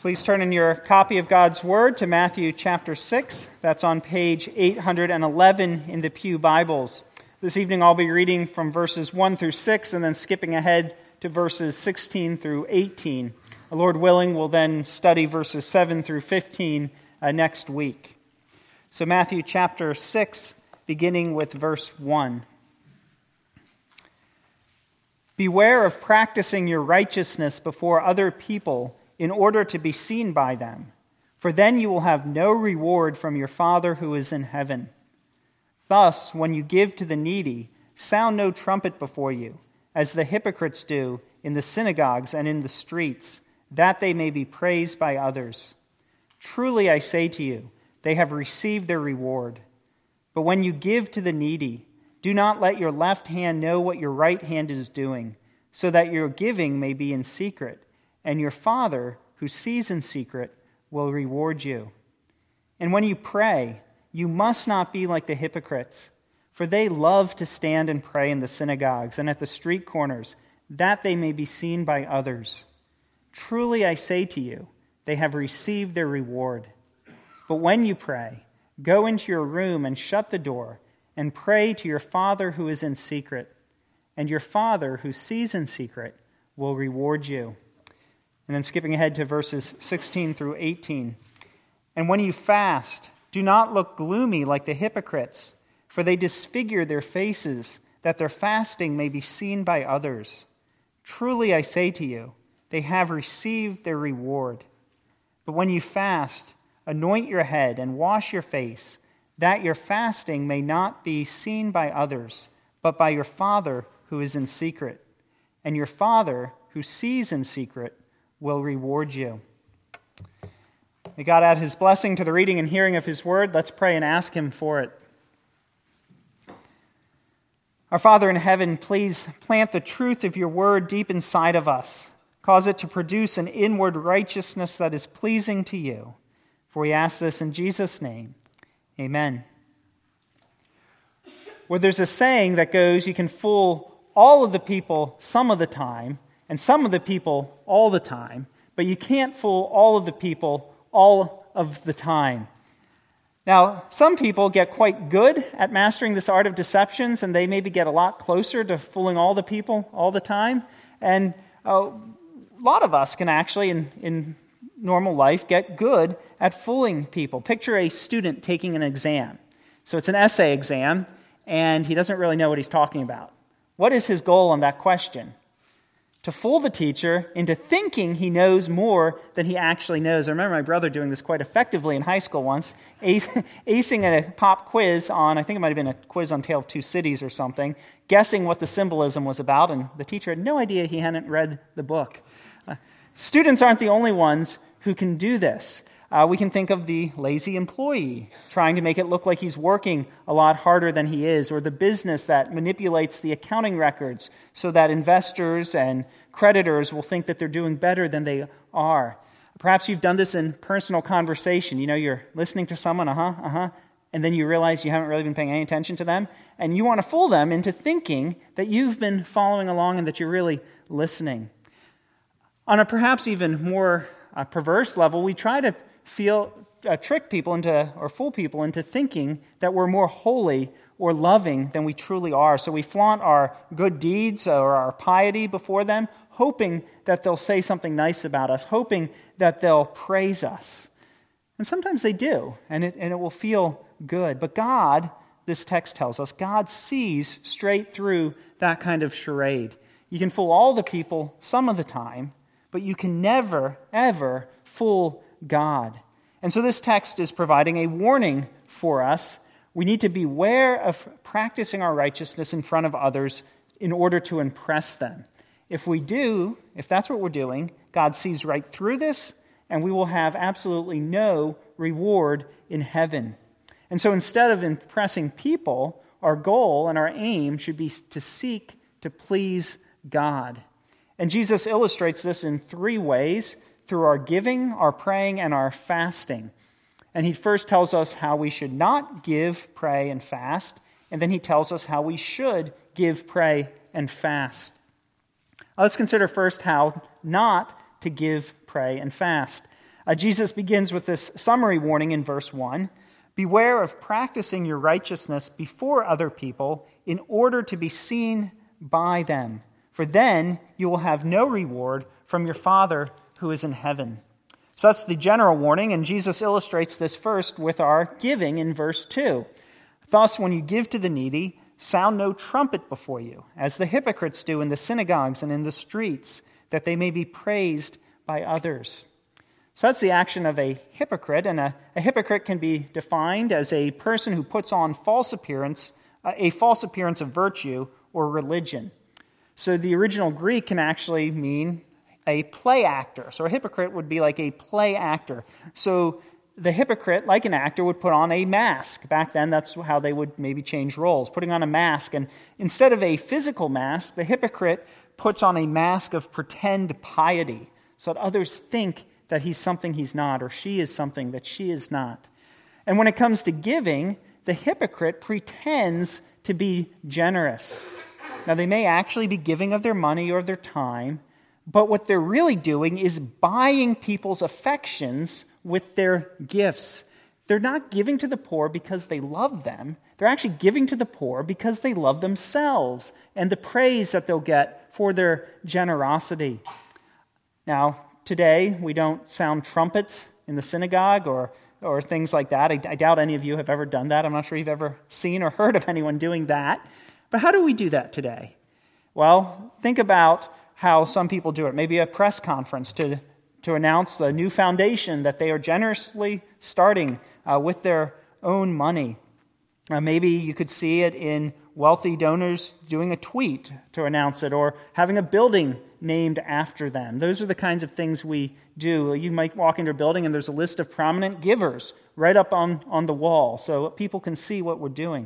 Please turn in your copy of God's Word to Matthew chapter 6. That's on page 811 in the Pew Bibles. This evening I'll be reading from verses 1 through 6 and then skipping ahead to verses 16 through 18. Lord willing, we'll then study verses 7 through 15 next week. So Matthew chapter 6, beginning with verse 1. Beware of practicing your righteousness before other people in order to be seen by them, for then you will have no reward from your Father who is in heaven. Thus, when you give to the needy, sound no trumpet before you, as the hypocrites do in the synagogues and in the streets, that they may be praised by others. Truly I say to you, they have received their reward. But when you give to the needy, do not let your left hand know what your right hand is doing, so that your giving may be in secret, and your Father, who sees in secret, will reward you. And when you pray, you must not be like the hypocrites, for they love to stand and pray in the synagogues and at the street corners, that they may be seen by others. Truly I say to you, they have received their reward. But when you pray, go into your room and shut the door, and pray to your Father who is in secret, and your Father who sees in secret will reward you. And then skipping ahead to verses 16 through 18. And when you fast, do not look gloomy like the hypocrites, for they disfigure their faces, that their fasting may be seen by others. Truly I say to you, they have received their reward. But when you fast, anoint your head and wash your face, that your fasting may not be seen by others, but by your Father who is in secret. And your Father who sees in secret will reward you. May God add his blessing to the reading and hearing of his word. Let's pray and ask him for it. Our Father in heaven, please plant the truth of your word deep inside of us. Cause it to produce an inward righteousness that is pleasing to you. For we ask this in Jesus' name. Amen. Well, there's a saying that goes, you can fool all of the people some of the time, and some of the people all the time, but you can't fool all of the people all of the time. Now, some people get quite good at mastering this art of deceptions, and they maybe get a lot closer to fooling all the people all the time. And a lot of us can actually, in normal life, get good at fooling people. Picture a student taking an exam. So it's an essay exam, and he doesn't really know what he's talking about. What is his goal on that question? To fool the teacher into thinking he knows more than he actually knows. I remember my brother doing this quite effectively in high school once, acing a pop quiz on, I think it might have been a quiz on Tale of Two Cities or something, guessing what the symbolism was about, and the teacher had no idea he hadn't read the book. Students aren't the only ones who can do this. We can think of the lazy employee trying to make it look like he's working a lot harder than he is, or the business that manipulates the accounting records so that investors and creditors will think that they're doing better than they are. Perhaps you've done this in personal conversation. You know, you're listening to someone, and then you realize you haven't really been paying any attention to them, and you want to fool them into thinking that you've been following along and that you're really listening. On a perhaps even more perverse level, we try to trick people into, or fool people into thinking that we're more holy or loving than we truly are. So we flaunt our good deeds or our piety before them, hoping that they'll say something nice about us, hoping that they'll praise us. And sometimes they do, and it will feel good. But God, this text tells us, God sees straight through that kind of charade. You can fool all the people some of the time, but you can never, ever fool God. And so this text is providing a warning for us. We need to beware of practicing our righteousness in front of others in order to impress them. If we do, if that's what we're doing, God sees right through this, and we will have absolutely no reward in heaven. And so instead of impressing people, our goal and our aim should be to seek to please God. And Jesus illustrates this in three ways: through our giving, our praying, and our fasting. And he first tells us how we should not give, pray, and fast, and then he tells us how we should give, pray, and fast. Let's consider first how not to give, pray, and fast. Jesus begins with this summary warning in verse 1. Beware of practicing your righteousness before other people in order to be seen by them, for then you will have no reward from your Father who is in heaven. So that's the general warning, and Jesus illustrates this first with our giving in verse 2. Thus, when you give to the needy, sound no trumpet before you, as the hypocrites do in the synagogues and in the streets, that they may be praised by others. So that's the action of a hypocrite, and a hypocrite can be defined as a person who puts on a false appearance of virtue or religion. So the original Greek can actually mean a play actor. So a hypocrite would be like a play actor. So the hypocrite, like an actor, would put on a mask. Back then, that's how they would maybe change roles, putting on a mask. And instead of a physical mask, the hypocrite puts on a mask of pretend piety so that others think that he's something he's not, or she is something that she is not. And when it comes to giving, the hypocrite pretends to be generous. Now, they may actually be giving of their money or their time, but what they're really doing is buying people's affections with their gifts. They're not giving to the poor because they love them. They're actually giving to the poor because they love themselves and the praise that they'll get for their generosity. Now, today, we don't sound trumpets in the synagogue or things like that. I doubt any of you have ever done that. I'm not sure you've ever seen or heard of anyone doing that. But how do we do that today? Well, think about how some people do it. Maybe a press conference to announce the new foundation that they are generously starting with their own money. Maybe you could see it in wealthy donors doing a tweet to announce it, or having a building named after them. Those are the kinds of things we do. You might walk into a building and there's a list of prominent givers right up on the wall so people can see what we're doing.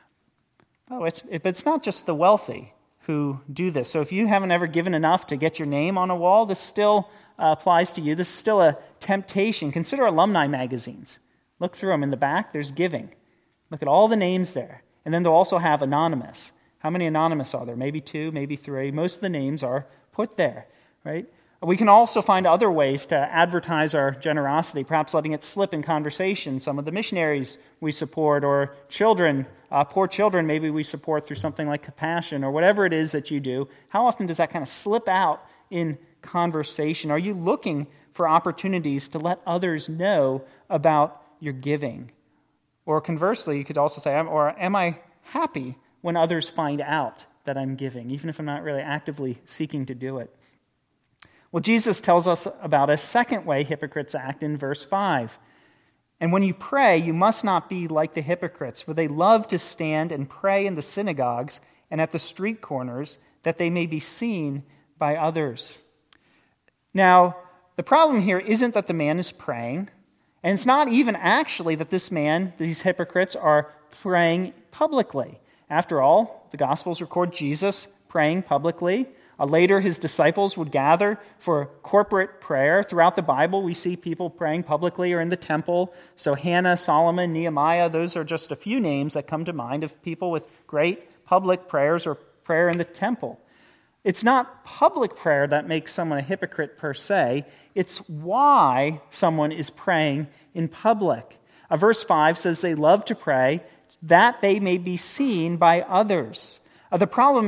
But it's not just the wealthy who do this. So if you haven't ever given enough to get your name on a wall, this still applies to you. This is still a temptation. Consider alumni magazines. Look through them. In the back, there's giving. Look at all the names there. And then they'll also have anonymous. How many anonymous are there? Maybe 2, maybe 3. Most of the names are put there, right? We can also find other ways to advertise our generosity, perhaps letting it slip in conversation. Some of the missionaries we support, or children, poor children, maybe we support through something like Compassion, or whatever it is that you do. How often does that kind of slip out in conversation? Are you looking for opportunities to let others know about your giving? Or conversely, you could also say, am I happy when others find out that I'm giving, even if I'm not really actively seeking to do it? Well, Jesus tells us about a second way hypocrites act in verse 5. And when you pray, you must not be like the hypocrites, for they love to stand and pray in the synagogues and at the street corners, that they may be seen by others. Now, the problem here isn't that the man is praying, and it's not even actually that these hypocrites are praying publicly. After all, the Gospels record Jesus praying publicly. Later, his disciples would gather for corporate prayer. Throughout the Bible, we see people praying publicly or in the temple. So Hannah, Solomon, Nehemiah, those are just a few names that come to mind of people with great public prayers or prayer in the temple. It's not public prayer that makes someone a hypocrite per se. It's why someone is praying in public. Verse 5 says they love to pray that they may be seen by others. The problem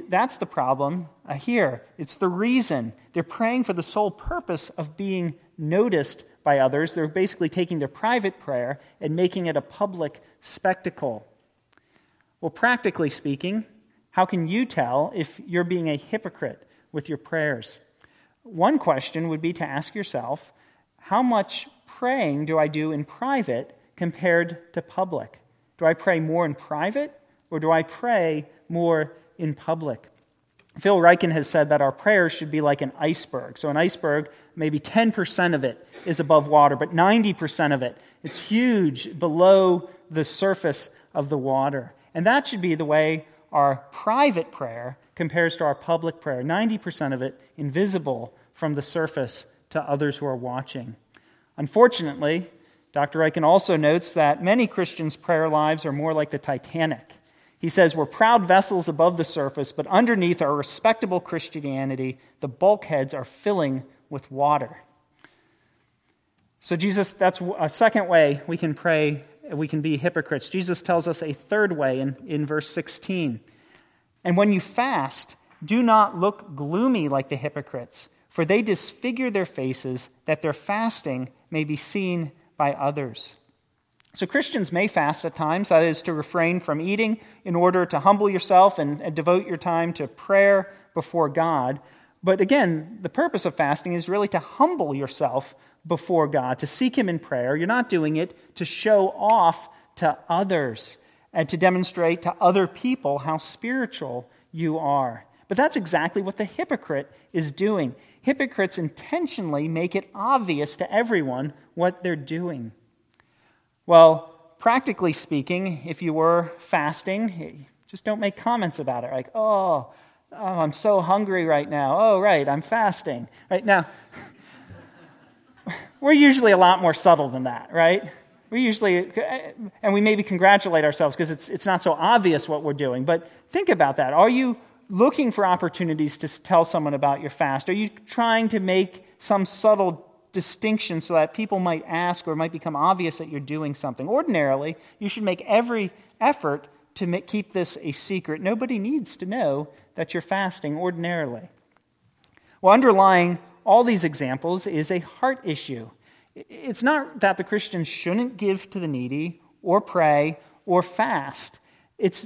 here. It's the reason. They're praying for the sole purpose of being noticed by others. They're basically taking their private prayer and making it a public spectacle. Well, practically speaking, how can you tell if you're being a hypocrite with your prayers? One question would be to ask yourself, how much praying do I do in private compared to public? Do I pray more in private, or do I pray more in public? Phil Ryken has said that our prayers should be like an iceberg. So an iceberg, maybe 10% of it is above water, but 90% of it, it's huge below the surface of the water. And that should be the way our private prayer compares to our public prayer. 90% of it invisible from the surface to others who are watching. Unfortunately, Dr. Ryken also notes that many Christians' prayer lives are more like the Titanic. He says, we're proud vessels above the surface, but underneath our respectable Christianity, the bulkheads are filling with water. So Jesus, that's a second way we can pray, we can be hypocrites. Jesus tells us a third way in verse 16. And when you fast, do not look gloomy like the hypocrites, for they disfigure their faces, that their fasting may be seen by others. So Christians may fast at times, that is to refrain from eating in order to humble yourself and devote your time to prayer before God. But again, the purpose of fasting is really to humble yourself before God, to seek Him in prayer. You're not doing it to show off to others and to demonstrate to other people how spiritual you are. But that's exactly what the hypocrite is doing. Hypocrites intentionally make it obvious to everyone what they're doing. Well, practically speaking, if you were fasting, just don't make comments about it. Like, oh, I'm so hungry right now. Oh, right, I'm fasting. Right now, we're usually a lot more subtle than that, right? We usually, and we maybe congratulate ourselves because it's not so obvious what we're doing. But think about that. Are you looking for opportunities to tell someone about your fast? Are you trying to make some subtle distinction so that people might ask or it might become obvious that you're doing something? Ordinarily, you should make every effort to keep this a secret. Nobody needs to know that you're fasting ordinarily. Well, underlying all these examples is a heart issue. It's not that the Christians shouldn't give to the needy or pray or fast. It's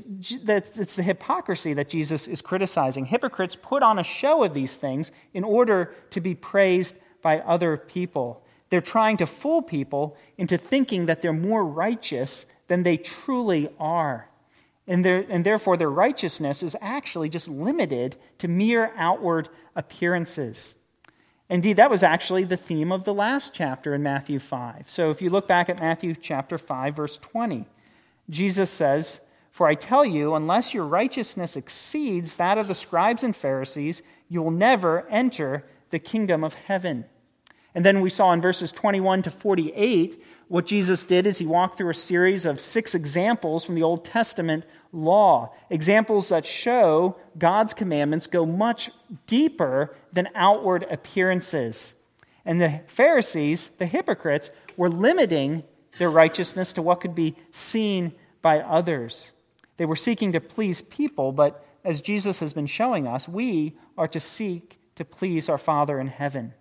the hypocrisy that Jesus is criticizing. Hypocrites put on a show of these things in order to be praised by other people. They're trying to fool people into thinking that they're more righteous than they truly are. And therefore their righteousness is actually just limited to mere outward appearances. Indeed, that was actually the theme of the last chapter in Matthew 5. So if you look back at Matthew chapter 5, verse 20, Jesus says, "For I tell you, unless your righteousness exceeds that of the scribes and Pharisees, you will never enter the kingdom of heaven." And then we saw in verses 21 to 48, what Jesus did is he walked through a series of 6 examples from the Old Testament law, examples that show God's commandments go much deeper than outward appearances. And the Pharisees, the hypocrites, were limiting their righteousness to what could be seen by others. They were seeking to please people, but as Jesus has been showing us, we are to seek to please our Father in heaven.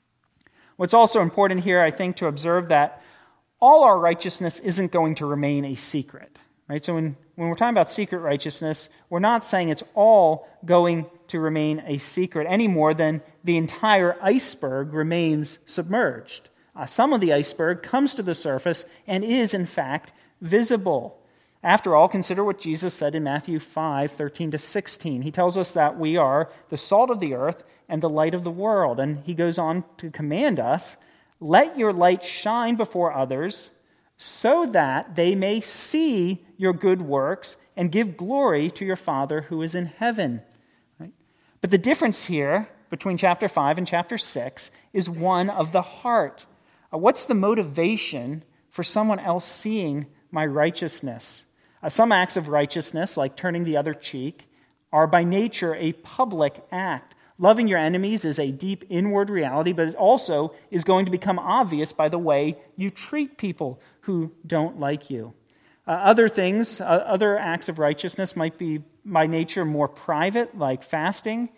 What's also important here, I think, to observe that all our righteousness isn't going to remain a secret. Right? So when we're talking about secret righteousness, we're not saying it's all going to remain a secret any more than the entire iceberg remains submerged. Some of the iceberg comes to the surface and is, in fact, visible. After all, consider what Jesus said in Matthew 5, 13 to 16. He tells us that we are the salt of the earth and the light of the world. And he goes on to command us, "Let your light shine before others, so that they may see your good works and give glory to your Father who is in heaven." Right? But the difference here between chapter 5 and chapter 6 is one of the heart. What's the motivation for someone else seeing my righteousness? Some acts of righteousness, like turning the other cheek, are by nature a public act. Loving your enemies is a deep inward reality, but it also is going to become obvious by the way you treat people who don't like you. Other things, other acts of righteousness might be by nature more private, like fasting.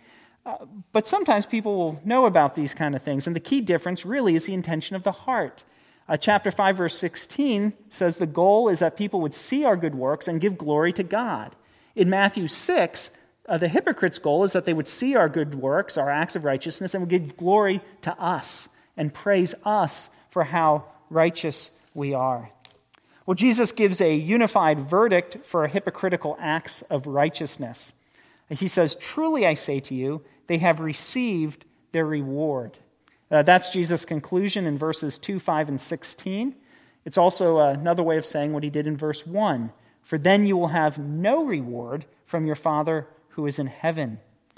But sometimes people will know about these kind of things, and the key difference really is the intention of the heart. Chapter 5, verse 16 says the goal is that people would see our good works and give glory to God. In Matthew 6, the hypocrite's goal is that they would see our good works, our acts of righteousness, and would give glory to us and praise us for how righteous we are. Well, Jesus gives a unified verdict for hypocritical acts of righteousness. He says, "Truly I say to you, they have received their reward." That's Jesus' conclusion in verses 2, 5, and 16. It's also another way of saying what he did in verse 1. "For then you will have no reward from your Father who is in heaven."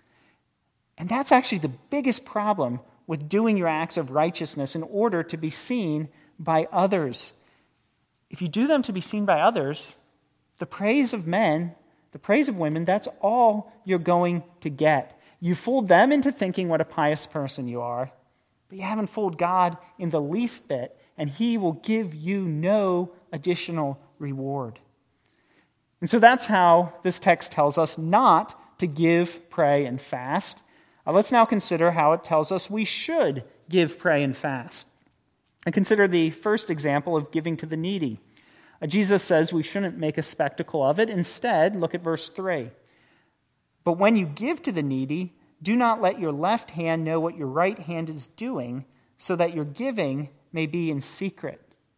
And that's actually the biggest problem with doing your acts of righteousness in order to be seen by others. If you do them to be seen by others, the praise of men, the praise of women, that's all you're going to get. You fooled them into thinking what a pious person you are, but you haven't fooled God in the least bit and he will give you no additional reward. And so that's how this text tells us not to give, pray, and fast. Let's now consider how it tells us we should give, pray, and fast. And consider the first example of giving to the needy. Jesus says we shouldn't make a spectacle of it. Instead, look at verse 3. But when you give to the needy, do not let your left hand know what your right hand is doing, so that your giving may be in secret.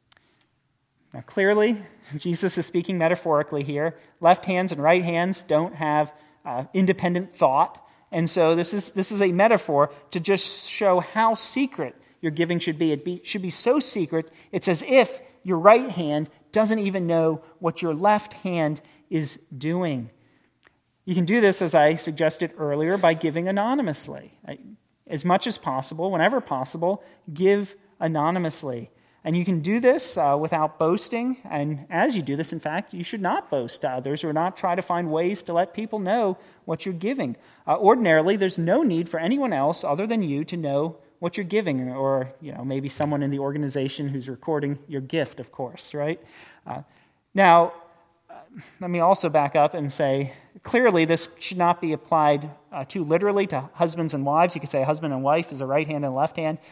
Now, clearly, Jesus is speaking metaphorically here. Left hands and right hands don't have independent thought. And so this is a metaphor to just show how secret your giving should be. It should be so secret, it's as if your right hand doesn't even know what your left hand is doing. You can do this, as I suggested earlier, by giving anonymously. As much as possible, whenever possible, give anonymously. And you can do this without boasting. And as you do this, in fact, you should not boast to others or not try to find ways to let people know what you're giving. Ordinarily, there's no need for anyone else other than you to know what you're giving, or maybe someone in the organization who's recording your gift, of course, right? Now, let me also back up and say, clearly this should not be applied too literally to husbands and wives. You could say husband and wife is a right hand and a left hand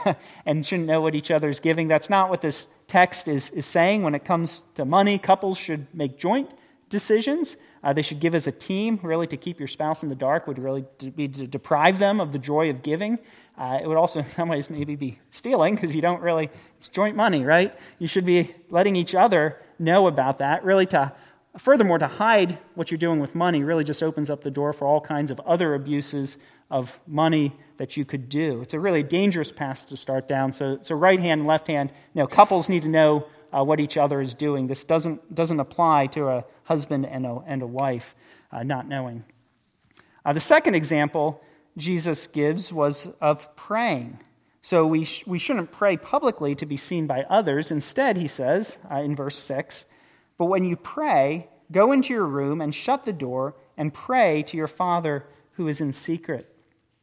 and shouldn't know what each other is giving. That's not what this text is saying. When it comes to money, couples should make joint decisions. They should give as a team. Really, to keep your spouse in the dark would really be to deprive them of the joy of giving. It would also in some ways maybe be stealing, because you don't really, it's joint money, right? You should be letting each other know about that. Really, furthermore, to hide what you're doing with money really just opens up the door for all kinds of other abuses of money that you could do. It's a really dangerous path to start down. So right hand and left hand, couples need to know what each other is doing. This doesn't apply to a husband and a wife not knowing. The second example Jesus gives was of praying. So we shouldn't pray publicly to be seen by others. Instead, he says in verse 6, but when you pray, go into your room and shut the door and pray to your Father who is in secret.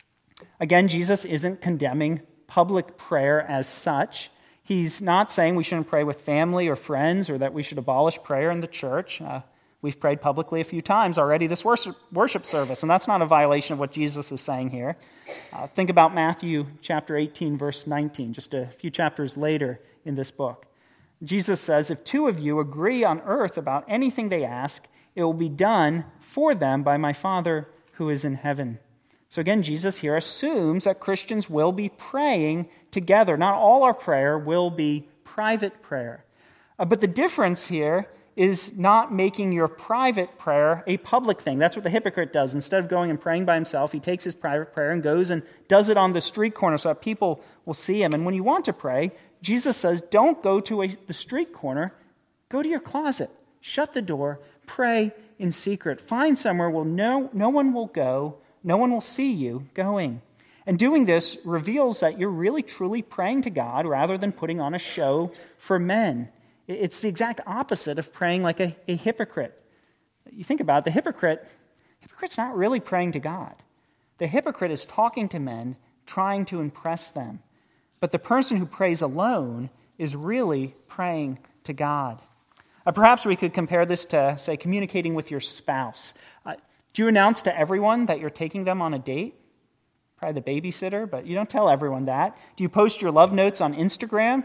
Again, Jesus isn't condemning public prayer as such. He's not saying we shouldn't pray with family or friends, or that we should abolish prayer in the church. We've prayed publicly a few times already this worship service, and that's not a violation of what Jesus is saying here. Think about Matthew chapter 18, verse 19, just a few chapters later in this book. Jesus says, if two of you agree on earth about anything they ask, it will be done for them by my Father who is in heaven. So again, Jesus here assumes that Christians will be praying together. Not all our prayer will be private prayer. But the difference here is not making your private prayer a public thing. That's what the hypocrite does. Instead of going and praying by himself, he takes his private prayer and goes and does it on the street corner so that people will see him. And when you want to pray, Jesus says, don't go to the street corner. Go to your closet. Shut the door. Pray in secret. Find somewhere where no one will go. No one will see you going. And doing this reveals that you're really truly praying to God rather than putting on a show for men. It's the exact opposite of praying like a hypocrite. You think about it, the hypocrite's not really praying to God. The hypocrite is talking to men, trying to impress them. But the person who prays alone is really praying to God. Perhaps we could compare this to, say, communicating with your spouse. Do you announce to everyone that you're taking them on a date? Probably the babysitter, but you don't tell everyone that. Do you post your love notes on Instagram?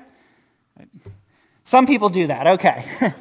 Some people do that, okay.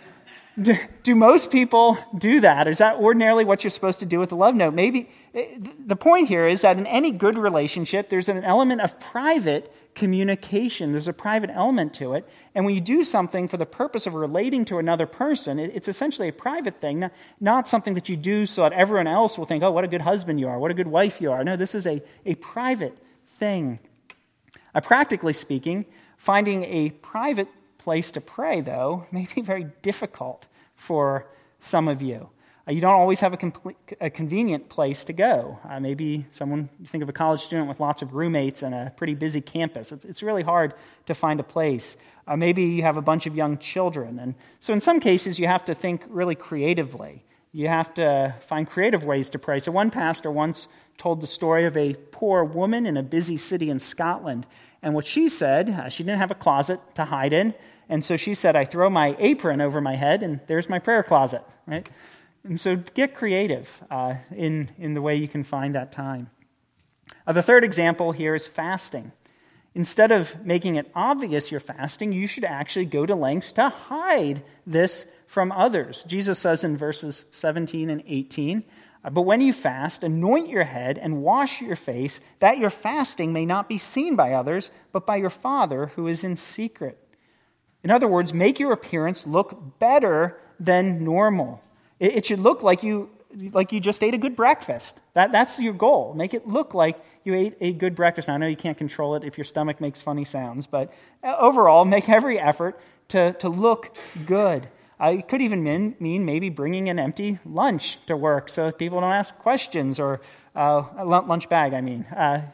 Do most people do that? Is that ordinarily what you're supposed to do with a love note? Maybe. The point here is that in any good relationship, there's an element of private communication. There's a private element to it. And when you do something for the purpose of relating to another person, it's essentially a private thing, not something that you do so that everyone else will think, oh, what a good husband you are, what a good wife you are. No, this is a private thing. Practically speaking, finding a private place to pray, though, may be very difficult for some of you. You don't always have a convenient place to go. Maybe you think of a college student with lots of roommates and a pretty busy campus. It's really hard to find a place. Maybe you have a bunch of young children. And so in some cases, you have to think really creatively. You have to find creative ways to pray. So one pastor once told the story of a poor woman in a busy city in Scotland. And what she said, she didn't have a closet to hide in, and so she said, I throw my apron over my head, and there's my prayer closet, right? And so get creative in the way you can find that time. The third example here is fasting. Instead of making it obvious you're fasting, you should actually go to lengths to hide this from others. Jesus says in verses 17 and 18, but when you fast, anoint your head and wash your face, that your fasting may not be seen by others, but by your Father who is in secret. In other words, make your appearance look better than normal. It should look like you just ate a good breakfast. That's your goal. Make it look like you ate a good breakfast. Now, I know you can't control it if your stomach makes funny sounds, but overall, make every effort to look good. It could even mean maybe bringing an empty lunch to work so that people don't ask questions, or a lunch bag, I mean.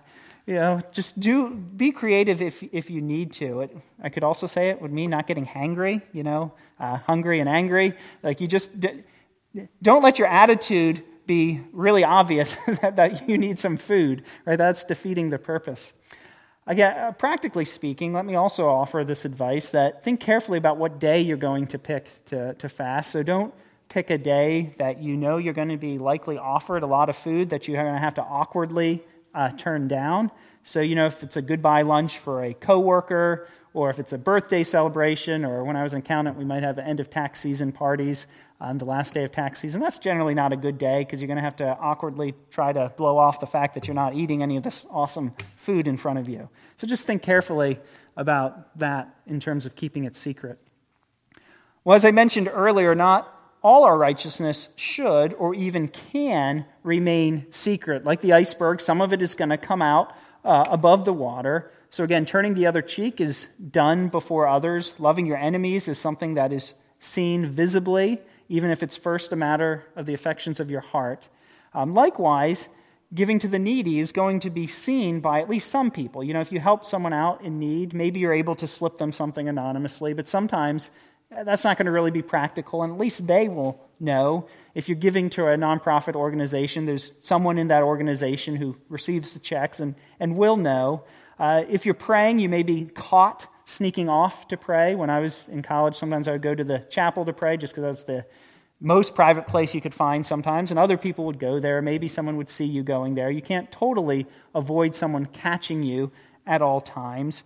Just be creative if you need to. I could also say it would mean not getting hangry, hungry and angry. Like you just don't let your attitude be really obvious that you need some food, right? That's defeating the purpose. Again, practically speaking, let me also offer this advice that think carefully about what day you're going to pick to fast. So don't pick a day that you know you're going to be likely offered a lot of food that you're going to have to awkwardly turn down. So, if it's a goodbye lunch for a coworker, or if it's a birthday celebration, or when I was an accountant, we might have end of tax season parties on the last day of tax season. That's generally not a good day because you're going to have to awkwardly try to blow off the fact that you're not eating any of this awesome food in front of you. So just think carefully about that in terms of keeping it secret. Well, as I mentioned earlier, not all our righteousness should or even can remain secret. Like the iceberg, some of it is going to come out above the water. So again, turning the other cheek is done before others. Loving your enemies is something that is seen visibly, even if it's first a matter of the affections of your heart. Likewise, giving to the needy is going to be seen by at least some people. If you help someone out in need, maybe you're able to slip them something anonymously, but sometimes that's not going to really be practical, and at least they will know. If you're giving to a nonprofit organization, there's someone in that organization who receives the checks and will know. If you're praying, you may be caught sneaking off to pray. When I was in college, sometimes I would go to the chapel to pray just because that's the most private place you could find sometimes, and other people would go there. Maybe someone would see you going there. You can't totally avoid someone catching you at all times.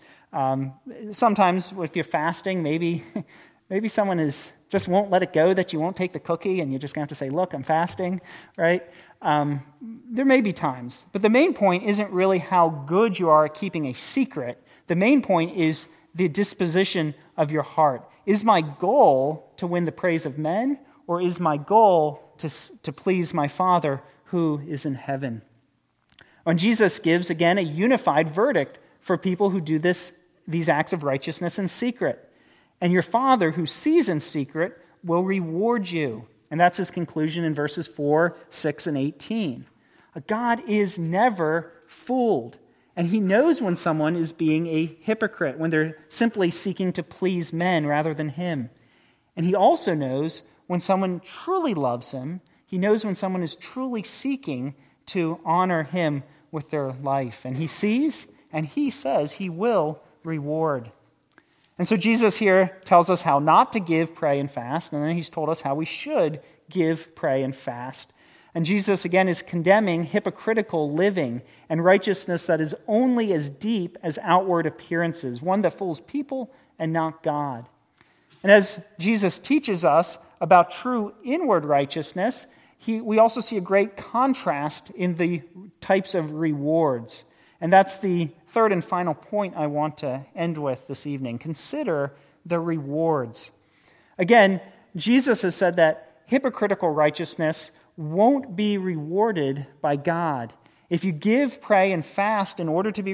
Sometimes if you're fasting, maybe someone just won't let it go that you won't take the cookie, and you're just going to have to say, look, I'm fasting, right? There may be times, but the main point isn't really how good you are at keeping a secret. The main point is the disposition of your heart. Is my goal to win the praise of men, or is my goal to please my Father who is in heaven? When Jesus gives, again, a unified verdict for people who do these acts of righteousness in secret. And your Father who sees in secret will reward you. And that's his conclusion in verses 4, 6, and 18. God is never fooled. And he knows when someone is being a hypocrite, when they're simply seeking to please men rather than him. And he also knows when someone truly loves him. He knows when someone is truly seeking to honor him with their life. And he sees, and he says he will reward. And so Jesus here tells us how not to give, pray, and fast. And then he's told us how we should give, pray, and fast. And Jesus, again, is condemning hypocritical living and righteousness that is only as deep as outward appearances, one that fools people and not God. And as Jesus teaches us about true inward righteousness, we also see a great contrast in the types of rewards. And that's the third and final point I want to end with this evening. Consider the rewards. Again, Jesus has said that hypocritical righteousness won't be rewarded by God. If you give, pray, and fast in order to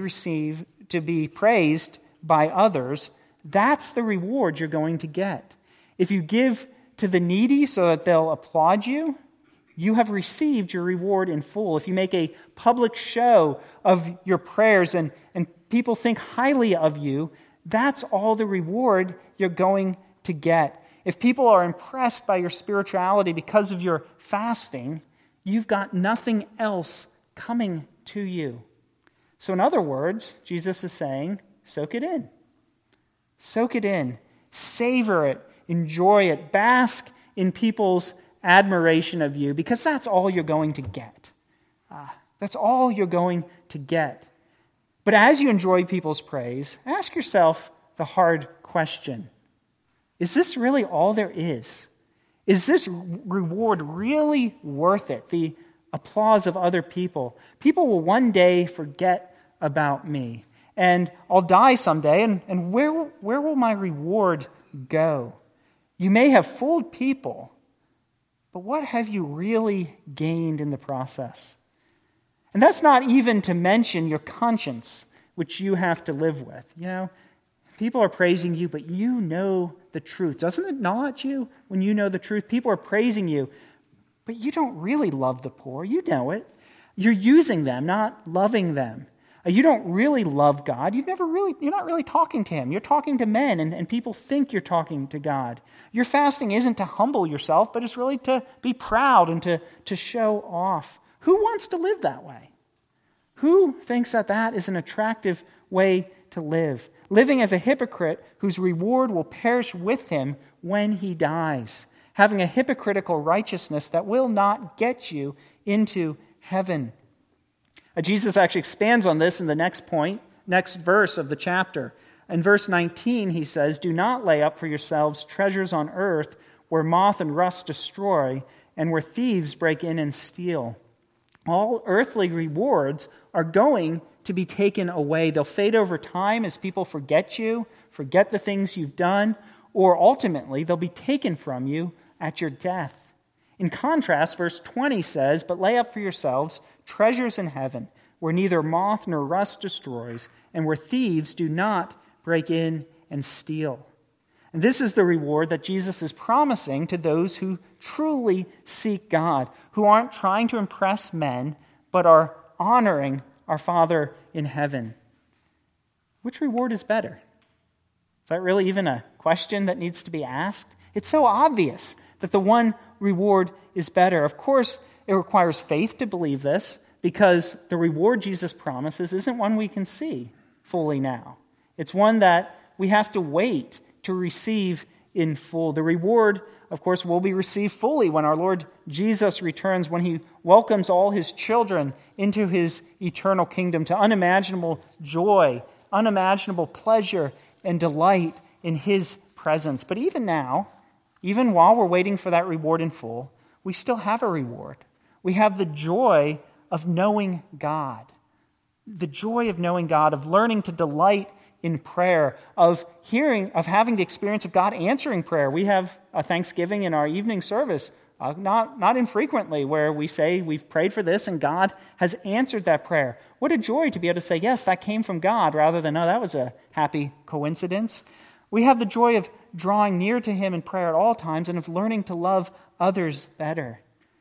be praised by others, that's the reward you're going to get. If you give to the needy so that they'll applaud you, you have received your reward in full. If you make a public show of your prayers and people think highly of you, that's all the reward you're going to get. If people are impressed by your spirituality because of your fasting, you've got nothing else coming to you. So in other words, Jesus is saying, soak it in. Soak it in. Savor it. Enjoy it. Bask in people's admiration of you, because that's all you're going to get. That's all you're going to get. But as you enjoy people's praise, ask yourself the hard question. Is this really all there is? Is this reward really worth it? The applause of other people. People will one day forget about me, and I'll die someday, and where will my reward go? You may have fooled people, but what have you really gained in the process? And that's not even to mention your conscience, which you have to live with. You know, people are praising you, but you know the truth. Doesn't it gnaw at you when you know the truth? People are praising you, but you don't really love the poor. You know it. You're using them, not loving them. You don't really love God. You're not really talking to Him. You're talking to men, and people think you're talking to God. Your fasting isn't to humble yourself, but it's really to be proud and to show off. Who wants to live that way? Who thinks that is an attractive way to live? Living as a hypocrite whose reward will perish with him when he dies. Having a hypocritical righteousness that will not get you into heaven. Jesus actually expands on this in the next verse of the chapter. In verse 19, he says, "Do not lay up for yourselves treasures on earth where moth and rust destroy and where thieves break in and steal." All earthly rewards are going to be taken away. They'll fade over time as people forget you, forget the things you've done, or ultimately they'll be taken from you at your death. In contrast, verse 20 says, "But lay up for yourselves treasures in heaven, where neither moth nor rust destroys, and where thieves do not break in and steal." And this is the reward that Jesus is promising to those who truly seek God, who aren't trying to impress men, but are honoring our Father in heaven. Which reward is better? Is that really even a question that needs to be asked? It's so obvious that the one reward is better. Of course, it requires faith to believe this, because the reward Jesus promises isn't one we can see fully now. It's one that we have to wait to receive in full. The reward, of course, will be received fully when our Lord Jesus returns, when He welcomes all His children into His eternal kingdom to unimaginable joy, unimaginable pleasure, and delight in His presence. But even now, even while we're waiting for that reward in full, we still have a reward. We have the joy of knowing God. The joy of knowing God, of learning to delight in prayer, of having the experience of God answering prayer. We have a Thanksgiving in our evening service, not infrequently, where we say we've prayed for this and God has answered that prayer. What a joy to be able to say, yes, that came from God, rather than, oh, that was a happy coincidence. We have the joy of drawing near to Him in prayer at all times and of learning to love others better.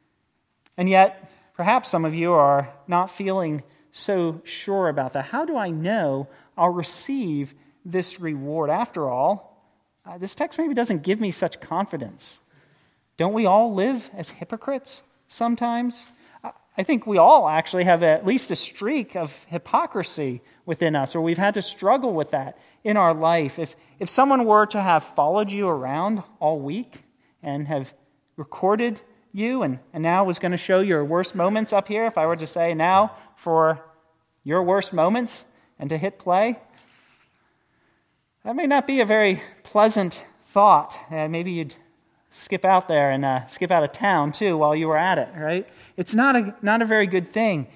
And yet, perhaps some of you are not feeling so sure about that. How do I know I'll receive this reward? After all, this text maybe doesn't give me such confidence. Don't we all live as hypocrites sometimes? I think we all actually have at least a streak of hypocrisy within us, or we've had to struggle with that in our life. If someone were to have followed you around all week and have recorded you and now was going to show your worst moments up here, if I were to say now for your worst moments and to hit play, that may not be a very pleasant thought. Maybe you'd skip out there and skip out of town too while you were at it, right? It's not a very good thing.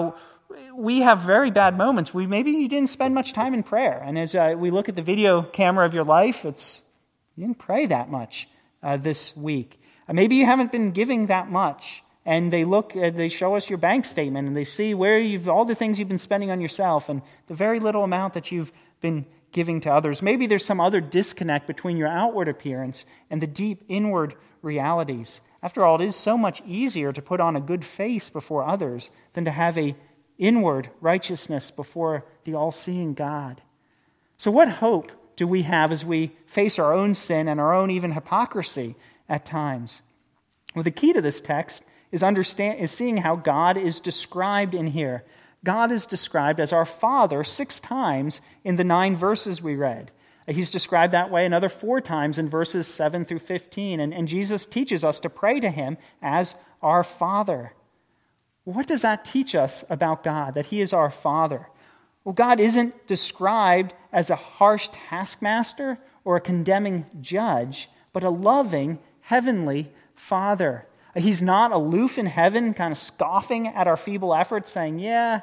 We have very bad moments. Maybe you didn't spend much time in prayer. And as we look at the video camera of your life, you didn't pray that much this week. Maybe you haven't been giving that much. And they show us your bank statement, and they see all the things you've been spending on yourself and the very little amount that you've been giving to others. Maybe there's some other disconnect between your outward appearance and the deep inward realities. After all, it is so much easier to put on a good face before others than to have an inward righteousness before the all-seeing God. So what hope do we have as we face our own sin and our own even hypocrisy at times? Well, the key to this text is seeing how God is described in here. God is described as our Father 6 times in the 9 verses we read. He's described that way another 4 times in verses 7 through 15. And Jesus teaches us to pray to him as our Father. What does that teach us about God, that he is our Father? Well, God isn't described as a harsh taskmaster or a condemning judge, but a loving heavenly Father. He's not aloof in heaven, kind of scoffing at our feeble efforts, saying, yeah,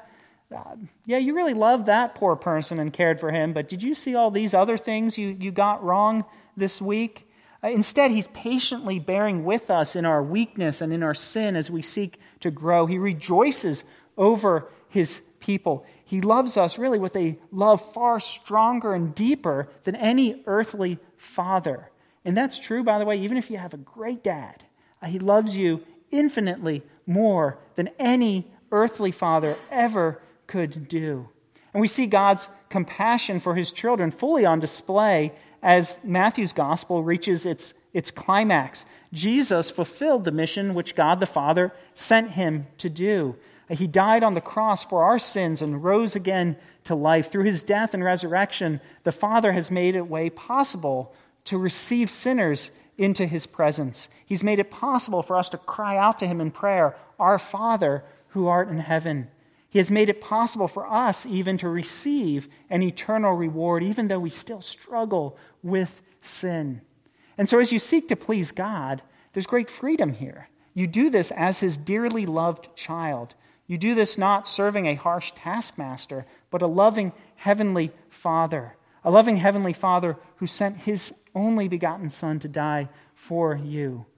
you really loved that poor person and cared for him, but did you see all these other things you got wrong this week? Instead, he's patiently bearing with us in our weakness and in our sin as we seek to grow. He rejoices over his people. He loves us really with a love far stronger and deeper than any earthly father. And that's true, by the way, even if you have a great dad. He loves you infinitely more than any earthly father ever could do. And we see God's compassion for his children fully on display as Matthew's gospel reaches its climax. Jesus fulfilled the mission which God the Father sent him to do. He died on the cross for our sins and rose again to life. Through his death and resurrection, the Father has made it way possible to receive sinners into his presence. He's made it possible for us to cry out to him in prayer, "Our Father who art in heaven." He has made it possible for us even to receive an eternal reward, even though we still struggle with sin. And so as you seek to please God, there's great freedom here. You do this as his dearly loved child. You do this not serving a harsh taskmaster, but a loving heavenly Father. A loving heavenly Father who sent his only begotten Son to die for you.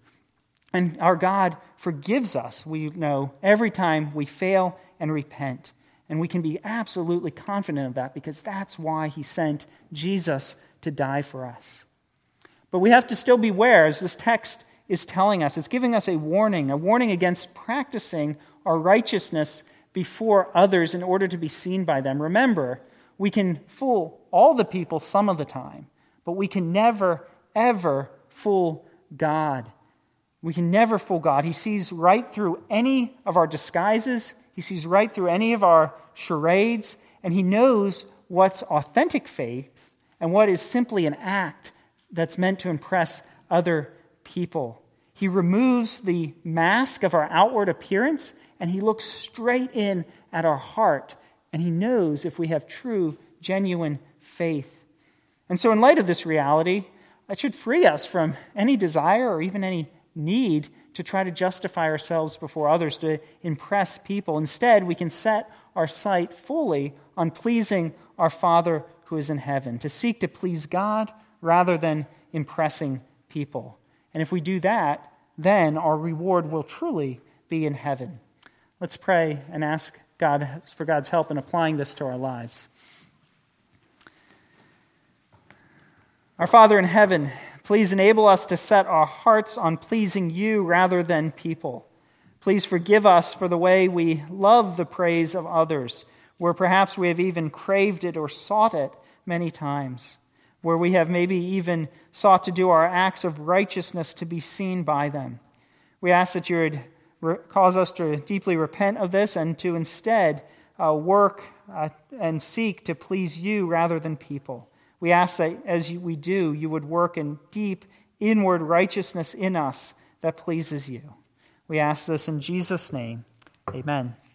And our God forgives us, we know, every time we fail and repent. And we can be absolutely confident of that because that's why he sent Jesus to die for us. But we have to still beware, as this text is telling us. It's giving us a warning against practicing our righteousness before others in order to be seen by them. Remember, we can fool all the people some of the time, but we can never, ever fool God. We can never fool God. He sees right through any of our disguises. He sees right through any of our charades, and he knows what's authentic faith and what is simply an act that's meant to impress other people. He removes the mask of our outward appearance, and he looks straight in at our heart, and he knows if we have true, genuine faith. And so in light of this reality, it should free us from any desire or even any need to try to justify ourselves before others, to impress people. Instead, we can set our sight fully on pleasing our Father who is in heaven, to seek to please God rather than impressing people. And if we do that, then our reward will truly be in heaven. Let's pray and ask God for God's help in applying this to our lives. Our Father in heaven, please enable us to set our hearts on pleasing you rather than people. Please forgive us for the way we love the praise of others, where perhaps we have even craved it or sought it many times, where we have maybe even sought to do our acts of righteousness to be seen by them. We ask that you would cause us to deeply repent of this and to instead work and seek to please you rather than people. We ask that as we do, you would work in deep inward righteousness in us that pleases you. We ask this in Jesus' name. Amen.